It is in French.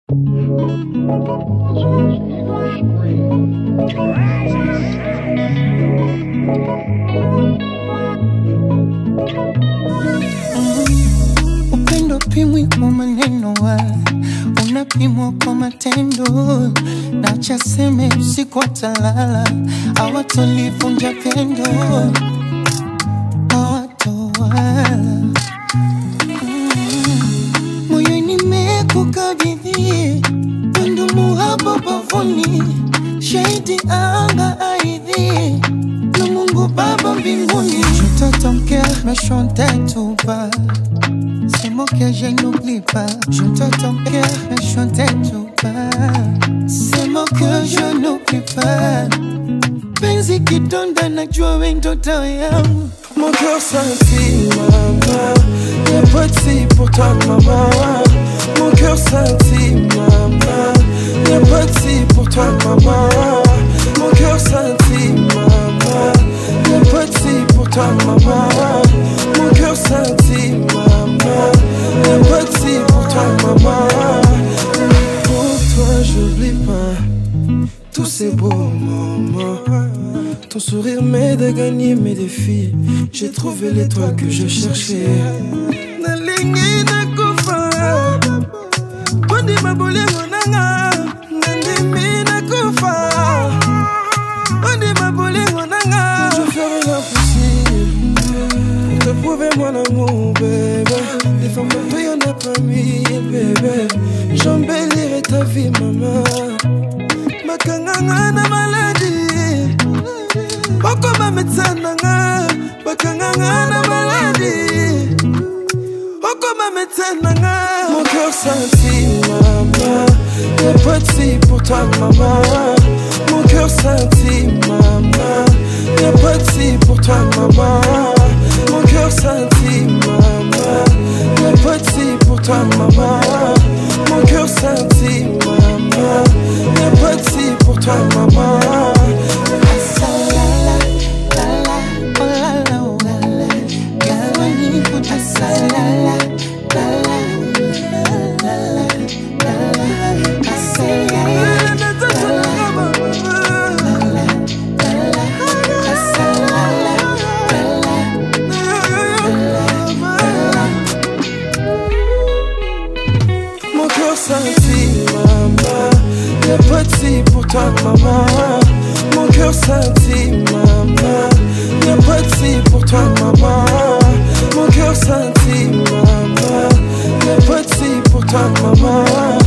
Upendo pimwi kwa maneno, unapimwa kwa matendo. Na chaseme usiku watalala, hawatolivunja pendo, hawatowala. Moyo nimekukabidhi, pendo muhaba bavuni, shahidi anga aidhi, na Mungu Baba mbinguni. Je t'entends mon cœur, mais je chantais tout bas. C'est mon cœur, je n'oublie pas. Je t'entends mon cœur, mais je chantais tout bas. C'est mon cœur, je n'oublie pas. Penzi kidonda najua we ndoto yangu. Mon cœur scintille, maman. Y'a pas de si pour toi, maman. Mon cœur scintille, maman. Y'a pas de si pour toi, maman. Mon cœur scintille, maman. Y'a pas de si pour toi, maman. Mon cœur scintille, maman. Y'a pas de si pour toi, maman. Pour toi, j'oublie pas tous ces beaux moments. Ton sourire m'aide à gagner mes défis. J'ai trouvé l'étoile que je cherchais. Nalingi nakufa, kondi mabole monanga. Nandimi nakufa, kondi mabole monanga. Je ferai l'impossible pour te prouver mon amour, bébé. Des femmes comme toi y'en a pas mille, bébé. J'embellirai ta vie, maman. Makanganga na maladie, okoma metsananga. Bakanganga na maladie, okoma metsananga. Mon cœur scintille, maman. Y'a pas de si pour toi, maman. Mon cœur scintille, maman. Y'a pas de si pour toi, maman. Mon cœur scintille, maman. Y'a pas de si pour toi, maman. Mon cœur scintille, maman. Y'a pas de si pour toi, maman. Mon cœur scintille, maman. Y'a pas de si pour toi, maman. Mon cœur scintille, maman. Y'a pas de si pour toi, maman. Mon cœur scintille, maman. Y'a pas de si pour toi, maman.